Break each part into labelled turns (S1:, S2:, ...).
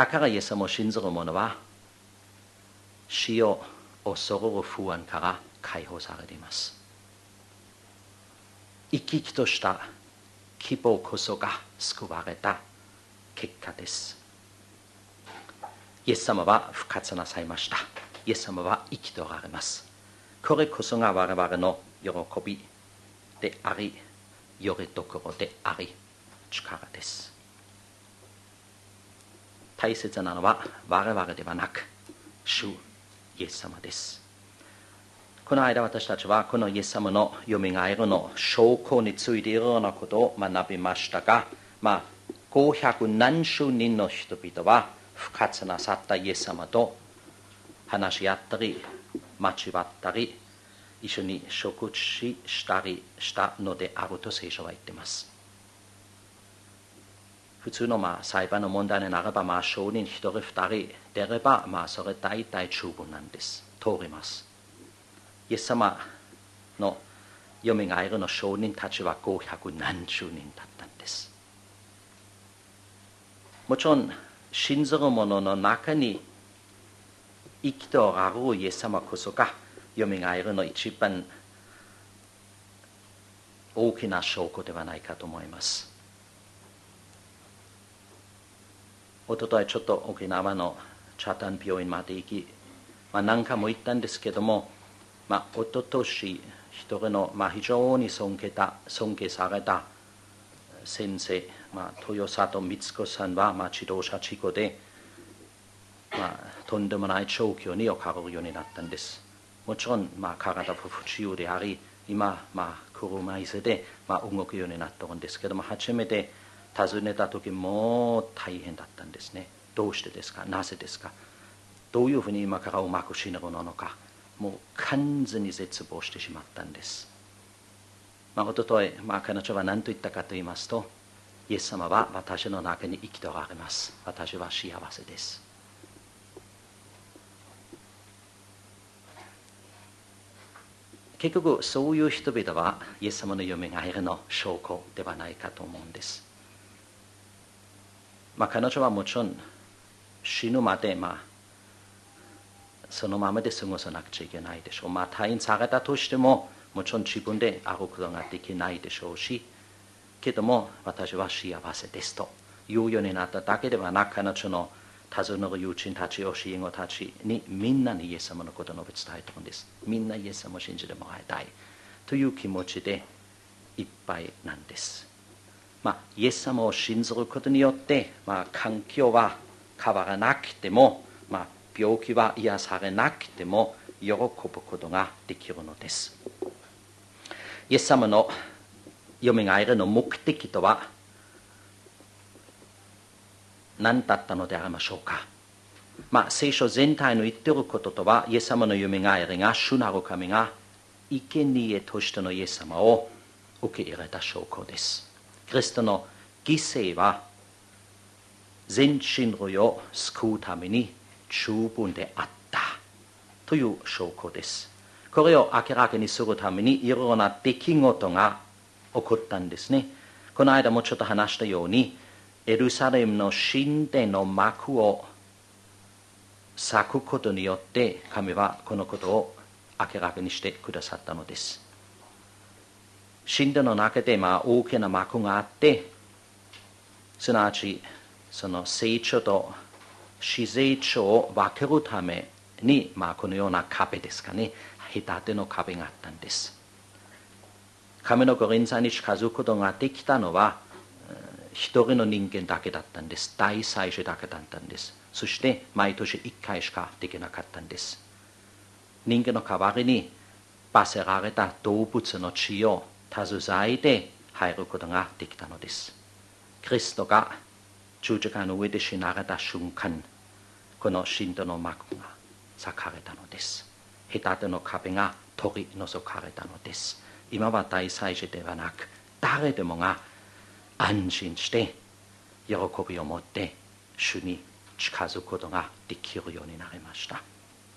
S1: だからイエス様を信じる者は死を恐れる不安から解放されています。生き生きとした希望こそが救われた結果です。イエス様は復活なさいました。イエス様は生きておられます。これこそが我々の喜びであり、よりどころであり、力です。大切なのは我々ではなく、主イエス様です。この間私たちはこのイエス様のよみがえりの証拠についていろいろなことを学びましたが、500何十人の人々は復活なさったイエス様と話し合ったり、交わったり、一緒に食事したりしたのであると聖書は言っています。普通の裁判の問題になれば、証人1人2人出れば、それ大体十分なんです。通ります。イエス様のよみがえりの証人たちは500何十人だったんです。もちろん信じる者の中に生きておられるイエス様こそがよみがえりの一番大きな証拠ではないかと思います。おとといちょっと沖縄のチャタン病院まで行き、何回も行ったんですけども、おととし一人の、非常に尊敬された先生、豊里光子さんは、自動車事故で、とんでもない状況に置かれるようになったんです。もちろん、体不自由であり、今、車椅子で、動くようになってるんですけども、初めて訪ねた時も大変だったんですね。どうしてですか、なぜですか、どういうふうに今からうまく死ぬのか、もう完全に絶望してしまったんです。おととい、彼女は何と言ったかと言いますと、イエス様は私の中に生きておられます。私は幸せです。結局そういう人々はイエス様のよみがえりの証拠ではないかと思うんです。彼女はもちろん死ぬまでそのままで過ごさなくちゃいけないでしょう。退院されたとしてももちろん自分で歩くことができないでしょうし、けども私は幸せですと言うようになっただけではなく、彼女の尋ねる友人たち、教え子たちにみんなにイエス様のことを述べ伝えているんです。みんなイエス様を信じてもらいたいという気持ちでいっぱいなんです。イエス様を信じることによって、環境は変わらなくても、病気は癒されなくても喜ぶことができるのです。イエス様のよみがえりの目的とは何だったのでありましょうか。聖書全体の言っていることとは、イエス様のよみがえりが主なる神が生贄としてのイエス様を受け入れた証拠です。キリストの犠牲は全人類を救うために十分であったという証拠です。これを明らかにするためにいろいろな出来事が起こったんですね。この間もちょっと話したように、エルサレムの神殿の幕を裂くことによって神はこのことを明らかにしてくださったのです。神殿の中で大きな幕があって、すなわちその聖地と至聖地を分けるために、このような壁ですかね、隔ての壁があったんです。神の御臨在に近づくことができたのは一人の人間だけだったんです。大祭司だけだったんです。そして毎年1回しかできなかったんです。人間の代わりに罰せられた動物の血を携えて入ることができたのです。キリストが十字架の上で死なれた瞬間、この神殿の幕が裂かれたのです。隔ての壁が取り除かれたのです。今は大祭司ではなく、誰でもが安心して喜びを持って主に近づくことができるようになりました。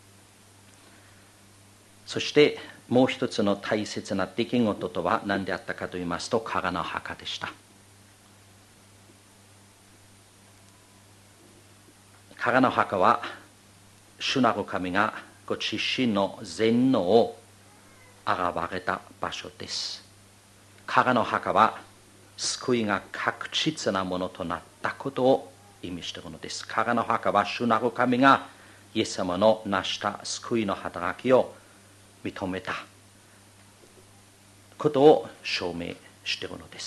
S1: そしてもう一つの大切な出来事とは何であったかと言いますと、空の墓でした。 加賀の墓は主なる神がご自身の全能を現れた場所です。加賀の墓は救いが確実なものとなったことを意味しているのです。加賀の墓は主なる神がイエス様の成した救いの働きを認めたことを証明しているのです。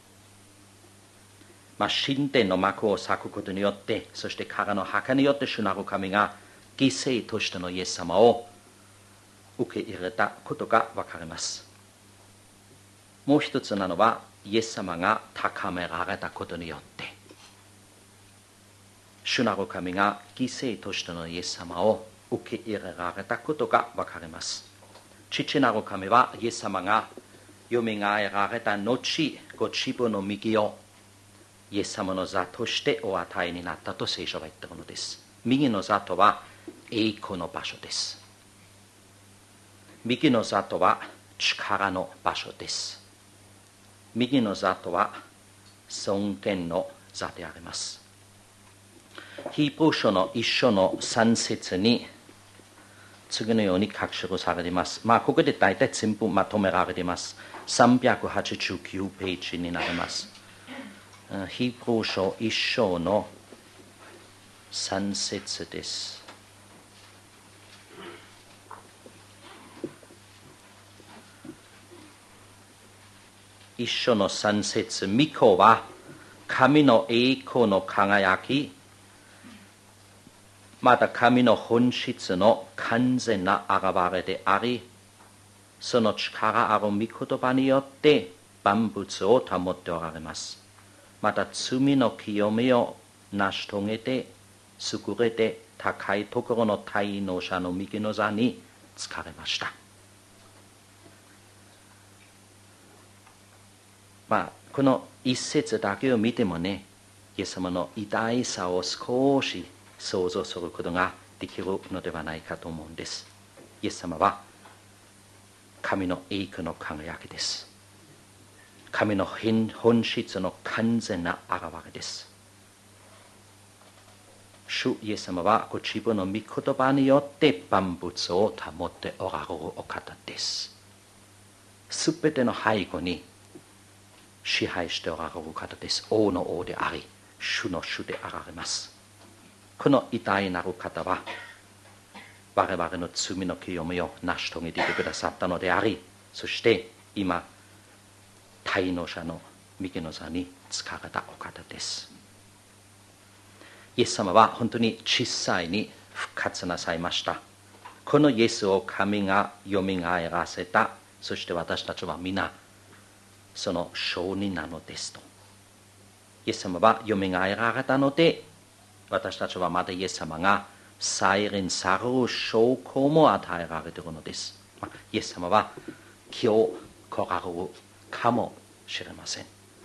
S1: 神殿の幕を裂くことによって、そして加賀の墓によって主なる神が犠牲としてのイエス様を受け入れたことがわかります。もう一つなのは、イエス様が高められたことによって、主なる神が犠牲としてのイエス様を受け入れられたことがわかります。父なる神はイエス様がよみがえられた後、ご自分の右をイエス様の座としてお与えになったと聖書は言っているのです。右の座とは栄光の場所です。右の座とは力の場所です。右の座とは尊厳の座であります。ヒーブル書の1章の3節に次のように書き記されています。ここで大体全部まとめられています。389ページになります。ヒーブル書1章の3節です。1章の3節、御子は神の栄光の輝き、また神の本質の完全な現れであり、その力ある御言葉によって万物を保っておられます。また罪の清めを成し遂げて優れて高いところの滞納者の右の座に就かれました。この一節だけを見てもね、イエス様の偉大さを少し想像することができるのではないかと思うんです。イエス様は神の栄光の輝きです。神の本質の完全な現れです。主イエス様はご自分の御言葉によって万物を保っておられるお方です。すべての背後に支配しておられる方です。王の王であり、主の主であられます。この偉大なる方は我々の罪の清めを成し遂げていてくださったのであり、そして今滞納者の右の座に就かれたお方です。イエス様は本当に小さいに復活なさいました。このイエスを神がよみがえらせた。そして私たちは皆その証人なのですと。イエス様はよみがえられたので、私たちはまたイエス様が再臨される証拠も与えられているのです。イエス様は今日来られるかもしれません。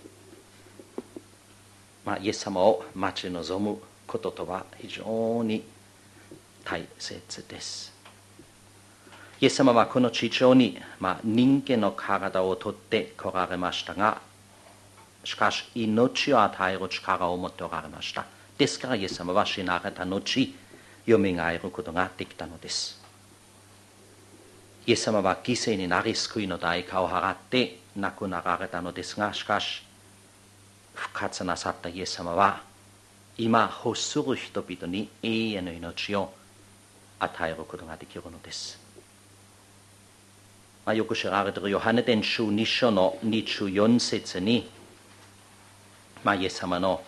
S1: イエス様を待ち望むこととは非常に大切です。イエス様はこの地上に、人間の体をとって来られましたが、しかし命を与える力を持っておられました。ですからイエス様は死なれた後、よみがえることができたのです。イエス様は犠牲になり救いの代価を払って亡くなられたのですが、しかし復活なさったイエス様は今欲する人々に永遠の命を与えることができるのです。よく知られているヨハネ伝書2章の24節に、イエス様の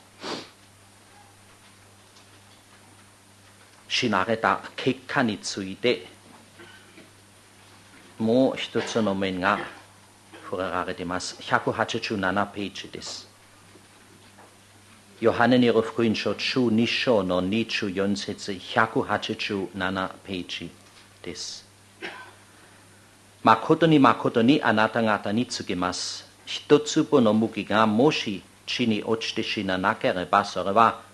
S1: 死なれた結果についてもう一つの面が触れられています。187ページです。ヨハネによる福音書12章の24節187ページです。誠に誠にあなた方に告げます。一粒の麦がもし地に落ちて死ななければ、それは